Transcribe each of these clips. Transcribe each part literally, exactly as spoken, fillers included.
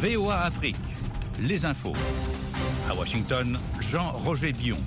V O A Afrique, les infos. À Washington, Jean-Roger Bion.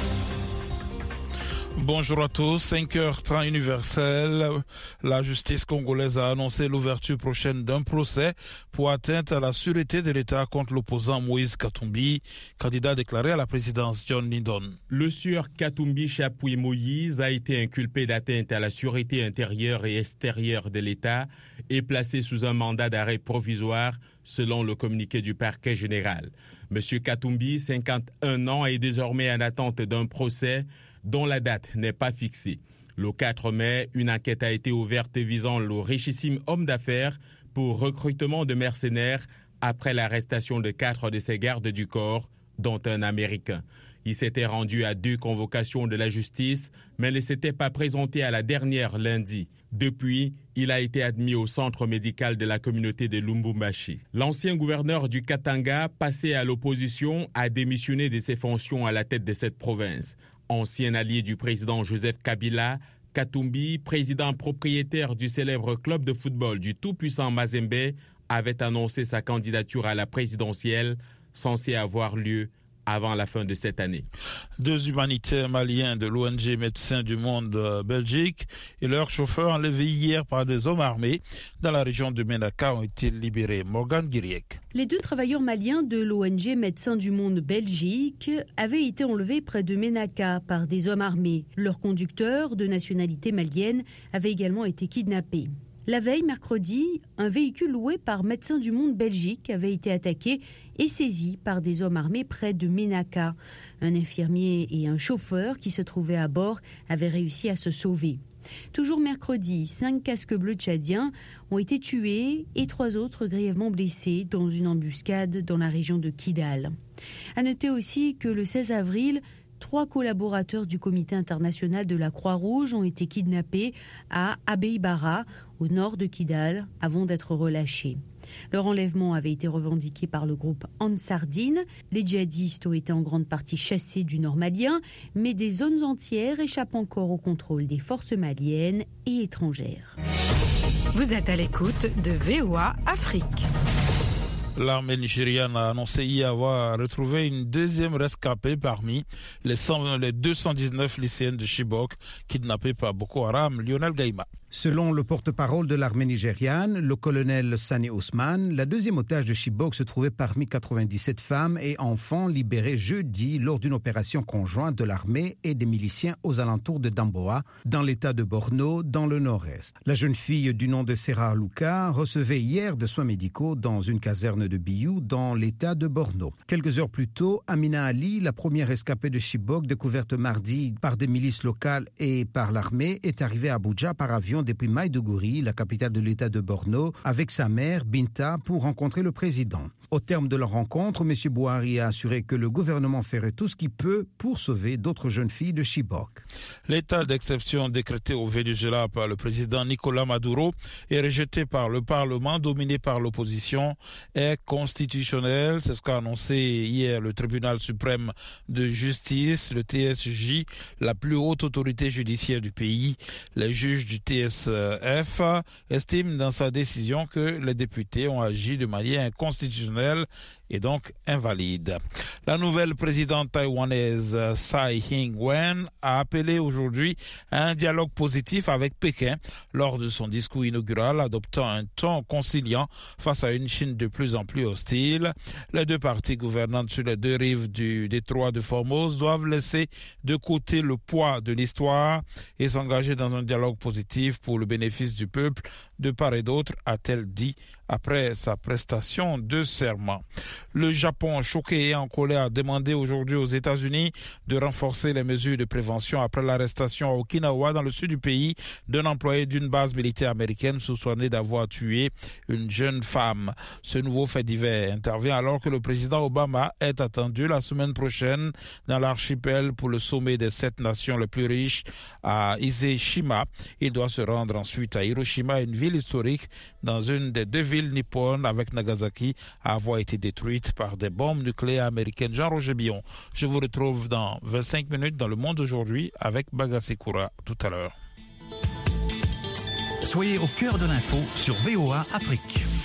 Bonjour à tous, cinq heures temps universel. La justice congolaise a annoncé l'ouverture prochaine d'un procès pour atteinte à la sûreté de l'État contre l'opposant Moïse Katumbi, candidat déclaré à la présidence John Lydon. Le sieur Katumbi Chapui Moïse a été inculpé d'atteinte à la sûreté intérieure et extérieure de l'État et placé sous un mandat d'arrêt provisoire selon le communiqué du parquet général. Monsieur Katumbi, cinquante et un ans, est désormais en attente d'un procès dont la date n'est pas fixée. Le quatre mai, une enquête a été ouverte visant le richissime homme d'affaires pour recrutement de mercenaires après l'arrestation de quatre de ses gardes du corps, dont un Américain. Il s'était rendu à deux convocations de la justice, mais ne s'était pas présenté à la dernière lundi. Depuis, il a été admis au centre médical de la communauté de Lubumbashi. L'ancien gouverneur du Katanga, passé à l'opposition, a démissionné de ses fonctions à la tête de cette province. Ancien allié du président Joseph Kabila, Katumbi, président propriétaire du célèbre club de football du tout-puissant Mazembe, avait annoncé sa candidature à la présidentielle, censée avoir lieu avant la fin de cette année. Deux humanitaires maliens de l'O N G Médecins du Monde euh, Belgique et leur chauffeur enlevés hier par des hommes armés dans la région de Ménaka ont été libérés. Morgane Guiriec. Les deux travailleurs maliens de l'O N G Médecins du Monde Belgique avaient été enlevés près de Ménaka par des hommes armés. Leur conducteur, de nationalité malienne, avait également été kidnappé. La veille, mercredi, un véhicule loué par Médecins du Monde Belgique avait été attaqué et saisi par des hommes armés près de Ménaka. Un infirmier et un chauffeur qui se trouvaient à bord avaient réussi à se sauver. Toujours mercredi, cinq casques bleus tchadiens ont été tués et trois autres grièvement blessés dans une embuscade dans la région de Kidal. À noter aussi que le seize avril, trois collaborateurs du comité international de la Croix-Rouge ont été kidnappés à Abeibara, au nord de Kidal, avant d'être relâchés. Leur enlèvement avait été revendiqué par le groupe Ansardine. Les djihadistes ont été en grande partie chassés du nord malien, mais des zones entières échappent encore au contrôle des forces maliennes et étrangères. Vous êtes à l'écoute de V O A Afrique. L'armée nigériane a annoncé hier avoir retrouvé une deuxième rescapée parmi les, cent, les deux cent dix-neuf lycéennes de Chibok kidnappées par Boko Haram. Lionel Gaïma. Selon le porte-parole de l'armée nigériane, le colonel Sani Ousmane, la deuxième otage de Chibok se trouvait parmi quatre-vingt-dix-sept femmes et enfants libérés jeudi lors d'une opération conjointe de l'armée et des miliciens aux alentours de Damboa, dans l'état de Borno, dans le nord-est. La jeune fille du nom de Serra Luka recevait hier des soins médicaux dans une caserne de Biou, dans l'état de Borno. Quelques heures plus tôt, Amina Ali, la première escapée de Chibok, découverte mardi par des milices locales et par l'armée, est arrivée à Abuja par avion depuis Maïdougouri, la capitale de l'état de Borno, avec sa mère, Binta, pour rencontrer le président. Au terme de leur rencontre, M. Bouhari a assuré que le gouvernement ferait tout ce qu'il peut pour sauver d'autres jeunes filles de Chibok. L'état d'exception décrété au Venezuela par le président Nicolás Maduro et rejeté par le Parlement dominé par l'opposition est constitutionnel. C'est ce qu'a annoncé hier le tribunal suprême de justice, le T S J, la plus haute autorité judiciaire du pays. Les juges du T S F estiment dans sa décision que les députés ont agi de manière inconstitutionnelle et donc invalide. La nouvelle présidente taïwanaise Tsai Ing-wen a appelé aujourd'hui à un dialogue positif avec Pékin lors de son discours inaugural, adoptant un ton conciliant face à une Chine de plus en plus hostile. Les deux parties gouvernantes sur les deux rives du détroit de Formose doivent laisser de côté le poids de l'histoire et s'engager dans un dialogue positif pour le bénéfice du peuple de part et d'autre, a-t-elle dit après sa prestation de serment. Le Japon, choqué et en colère, a demandé aujourd'hui aux États-Unis de renforcer les mesures de prévention après l'arrestation à Okinawa, dans le sud du pays, d'un employé d'une base militaire américaine soupçonné d'avoir tué une jeune femme. Ce nouveau fait divers intervient alors que le président Obama est attendu la semaine prochaine dans l'archipel pour le sommet des sept nations les plus riches à Ise-Shima. Il doit se rendre ensuite à Hiroshima, une ville historique dans une des deux villes nippones avec Nagasaki à avoir été détruite par des bombes nucléaires américaines. Jean-Roger Bion, je vous retrouve dans vingt-cinq minutes dans Le Monde aujourd'hui avec Bagassi Koura tout à l'heure. Soyez au cœur de l'info sur V O A Afrique.